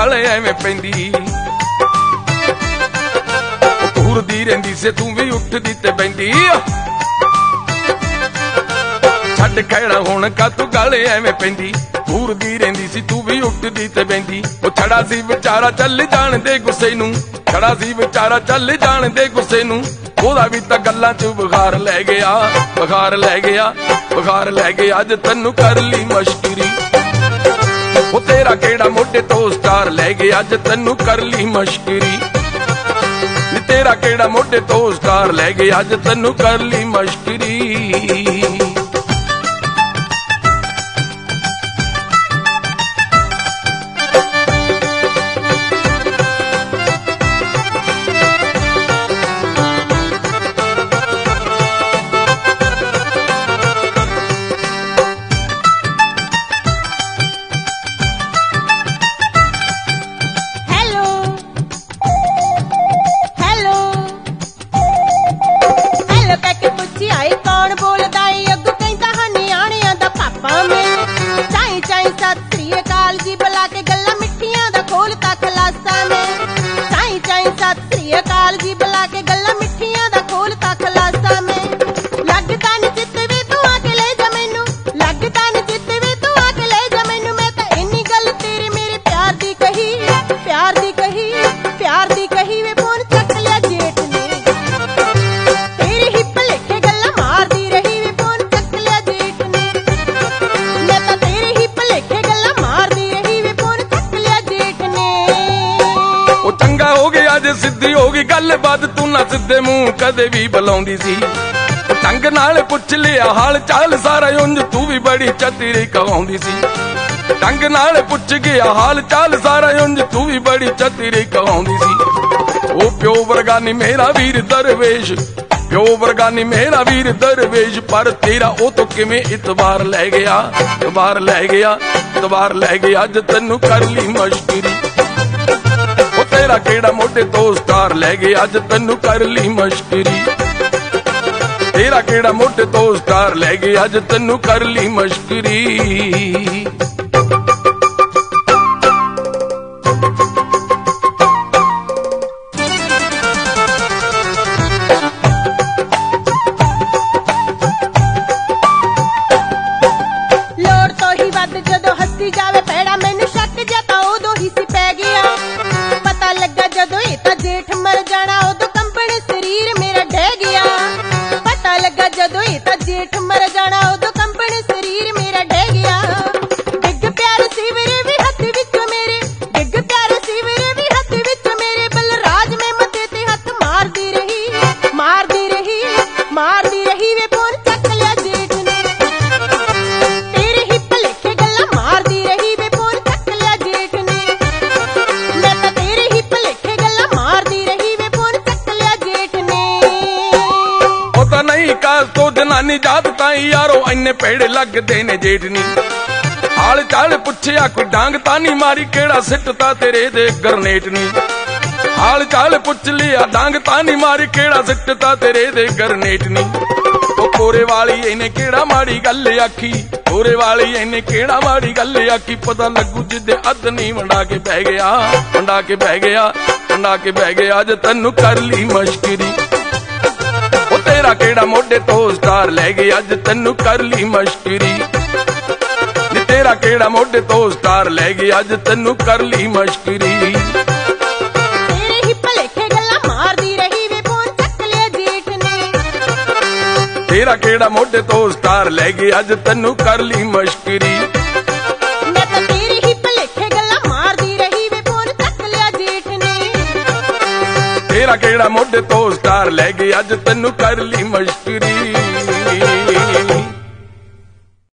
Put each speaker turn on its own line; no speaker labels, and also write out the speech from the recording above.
ਗਾਲੇ ਐਵੇਂ ਪੈਂਦੀ। ਘੂਰਦੀ ਰਹਿੰਦੀ ਸੇ ਤੂੰ ਵੀ ਉੱਠਦੀ ਤੇ ਬੈਂਦੀ। ਛੱਡ ਖੈੜਾ ਹੁਣ ਕਾ ਤੂੰ ਗਾਲੇ ਐਵੇਂ ਪੈਂਦੀ। ਘੂਰਦੀ ਰਹਿੰਦੀ ਸੀ ਤੂੰ ਵੀ ਉੱਠਦੀ ਤੇ ਬੈਂਦੀ। ਉਹ ਛੜਾ ਸੀ ਵਿਚਾਰਾ ਚੱਲ ਜਾਣ ਦੇ ਗੁੱਸੇ ਨੂੰ, ਛੜਾ ਸੀ ਵਿਚਾਰਾ ਚੱਲ ਜਾਣ ਦੇ ਗੁੱਸੇ ਨੂੰ। ਉਹਦਾ ਵੀ ਤਾਂ ਗੱਲਾਂ ਚ ਬੁਖਾਰ ਲੈ ਗਿਆ, ਬੁਖਾਰ ਲੈ ਗਿਆ, ਬੁਖਾਰ ਲੈ ਗਿਆ। ਅੱਜ ਤੈਨੂੰ ਕਰ ਲਈ ਮਸ਼ਕਰੀ। ਉਹ ਤੇਰਾ ਕਿਹੜਾ ਮੋਢੇ ਤੋਂ ਸਟਾਰ ਲੈ ਗਿਆ। ਅੱਜ ਤੈਨੂੰ ਕਰ ਲਈ ਮਸ਼ਕਰੀ। ਤੇਰਾ ਕਿਹੜਾ ਮੋਢੇ ਤੋਂ ਸਟਾਰ ਲੈ ਗਿਆ। ਅੱਜ ਤੈਨੂੰ ਕਰ ਲਈ ਮਸ਼ਕਰੀ। ਸਿੱਧੀ ਹੋ ਗਈ ਗੱਲਬਾਤ ਤੂੰ ਨਾ ਸਿੱਧੇ ਮੂੰਹ ਕਦੇ ਵੀ ਬੁਲਾਉਂਦੀ ਸੀ। ਢੰਗ ਨਾਲ ਪੁੱਛ ਲਿਆ ਹਾਲ ਚਾਲ ਸਾਰਾ ਉਂਝ ਤੂੰ ਵੀ ਬੜੀ ਚਤਰੀ ਕਹਾਉਂਦੀ ਸੀ। ਢੰਗ ਨਾਲ ਪੁੱਛ ਗਿਆ ਹਾਲ ਚਾਲ ਸਾਰਾ ਉਂਝ ਤੂੰ ਵੀ ਬੜੀ ਚਤਰੀ ਕਹਾਉਂਦੀ ਸੀ। ਉਹ ਪਿਓ ਵਰਗਾ ਨੀ ਮੇਰਾ ਵੀਰ ਦਰਵੇਸ਼, ਪਿਓ ਵਰਗਾ ਨੀ ਮੇਰਾ ਵੀਰ ਦਰਵੇਸ਼। ਪਰ ਤੇਰਾ ਉਹ ਤੋਂ ਕਿਵੇਂ ਇਤਬਾਰ ਲੈ ਗਿਆ, ਇਤਬਾਰ ਲੈ ਗਿਆ, ਇਤਬਾਰ ਲੈ ਗਿਆ। ਅੱਜ ਤੈਨੂੰ ਕਰ ਲਈ ਮਸ਼ਕਰੀ। ਤੇਰਾ ਕਿਹੜਾ ਮੋਢੇ ਤੋਂ ਸਟਾਰ ਲੈ ਗਿਆ। ਅੱਜ ਤੈਨੂੰ ਕਰ ਲਈ ਮਸ਼ਕਰੀ। ਤੇਰਾ ਕਿਹੜਾ ਮੋਢੇ ਤੋਂ ਸਟਾਰ ਲੈ ਗਿਆ। ਅੱਜ ਤੈਨੂੰ ਕਰ ਲਈ ਮਸ਼ਕਰੀ।
ਲੋੜ ਤੋਂ ਹੀ ਵੱਧ ਜਦੋਂ ਹੱਸੀ ਜਾਵੇ ਪੈੜਾ ਮੈਨੂੰ ਸ਼ੱਕ ਜਾਂ ਤਾਂ ਉਦੋਂ ਹੀ ਸੀ ਪੈ ਗਿਆ। ਪਤਾ ਲੱਗਾ ਜਦੋਂ ਇਹ ਤਾਂ ਜੇਠ ਮਰ ਜਾਣਾ ਉਦੋਂ ਕੰਬਣ ਸਰੀਰ ਮੇਰਾ ਡਹਿ ਗਿਆ। ਪਤਾ ਲੱਗਾ ਜਦੋਂ ਇਹ ਤਾਂ ਜੇਠ ਮਰ ਜਾਣਾ ਉਦੋਂ ਕੰਬਣ ਸਰੀਰ ਮੇਰਾ ਡਹਿ ਗਿਆ। ਡਿੱਗ ਪਿਆਰ ਸੀ ਵੀਰੇ ਵੀ ਹੱਥ ਵਿੱਚ ਮੇਰੇ, ਡਿੱਗ ਪਿਆਰ ਸੀ ਵੀਰੇ ਵੀ ਹੱਥ ਵਿੱਚ ਮੇਰੇ। ਬਲਰਾਜ ਮੈਂ ਮੱਥੇ ਤੇ ਹੱਥ ਮਾਰਦੀ ਰਹੀ, ਮਾਰਦੀ ਰਹੀ, ਮਾਰਦੀ ਰਹੀ। ਵੇ ਫੋਨ ਚੱਕ ਲਿਆ ਜੇਠ ਨੇ, ਤੇਰੇ ਹੀ ਭਲੇਖੇ ਗੱਲਾਂ ਮਾਰਦੀ ਰਹੀ। ਵੇ ਫੋਨ ਚੱਕ ਲਿਆ ਜੇਠ ਨੇ, ਮੈਂ ਤਾਂ ਤੇਰੇ ਹੀ ਭਲੇਖੇ ਗੱਲਾਂ ਮਾਰਦੀ ਰਹੀ। ਵੇ ਫੋਨ ਚੱਕ ਲਿਆ ਜੇਠ ਨੇ।
ਉਹ ਤਾਂ ਨਹੀਂ ਕਾਸ ਤੋਂ ਜਨਾਨੀ ਜਾਤ ਤਾਂ ਯਾਰੋ ਇੰਨੇ ਪੇੜੇ ਲੱਗਦੇ ਨੇ ਜੇਠ ਨੀ। ਹਾਲ ਚਾਲ ਪੁੱਛਿਆ ਕੋਈ ਡਾਂਗ ਤਾਂ ਨਹੀਂ ਮਾਰੀ, ਕਿਹੜਾ ਸਿੱਟਤਾ ਤੇਰੇ ਦੇ ਗਰਨੇਟ ਨੀ। ਹਾਲ ਚਾਲ ਪੁੱਛ ਲਿਆ ਡਾਂਗ ਤਾਂ ਨਹੀਂ ਮਾਰੀ, ਕਿਹੜਾ ਸਿੱਟਤਾ ਤੇਰੇ ਦੇ ਗਰਨੇਟ ਨੀ। ਉਹ ਕੋਰੇ ਵਾਲੀ ਇਹਨੇ ਕਿਹੜਾ ਮਾੜੀ ਗੱਲ ਆਖੀ, ਕੋਰੇ ਵਾਲੀ ਇਹਨੇ ਕਿਹੜਾ ਮਾੜੀ ਗੱਲ ਆਖੀ। ਪਤਾ ਲੱਗੂ ਜਿੱਦੇ ਅੱਧ ਨਹੀਂ ਵੰਡਾ ਕੇ ਬਹਿ ਗਿਆ, ਵੰਡਾ ਕੇ ਬਹਿ ਗਿਆ, ਵੰਡਾ ਕੇ ਬਹਿ ਗਿਆ। ਅੱਜ ਤੈਨੂੰ ਕਰ ਲਈ ਮਸ਼ਕਰੀ। ਉਹ ਤੇਰਾ ਕਿਹੜਾ ਮੋਢੇ ਤੋਂ ਸਟਾਰ ਲੈ ਗਿਆ। ਅੱਜ ਤੈਨੂੰ ਕਰ ਲਈ ਮਸ਼ਕਰੀ। ਤੇਰਾ ਕਿਹੜਾ ਮੋਢੇ ਤੋਂ ਸਟਾਰ ਲੈ ਗਿਆ। ਅੱਜ ਤੈਨੂੰ ਕਰ ਲਈ ਮਸ਼ਕਰੀ।
ਤੇਰੇ ਹੀ ਭਲੇਖੇ ਗੱਲਾਂ ਮਾਰਦੀ ਰਹੀ। ਵੇ ਫੋਨ ਚੱਕ ਲਿਆ ਜੇਠ ਨੇ,
ਤੇਰਾ ਕਿਹੜਾ ਮੋਢੇ ਤੋਂ ਸਟਾਰ ਲੈ ਗਿਆ। ਅੱਜ ਤੈਨੂੰ ਕਰ ਲਈ ਮਸ਼ਕਰੀ।
ਮੈਂ ਤਾਂ ਤੇਰੇ ਹੀ ਭਲੇਖੇ ਗੱਲਾਂ ਮਾਰਦੀ ਰਹੀ। ਵੇ ਫੋਨ ਚੱਕ ਲਿਆ ਜੇਠ ਨੇ,
ਤੇਰਾ ਕਿਹੜਾ ਮੋਢੇ ਤੋਂ ਸਟਾਰ ਲੈ ਗਿਆ। ਅੱਜ ਤੈਨੂੰ ਕਰ ਲਈ ਮਸ਼ਕਰੀ।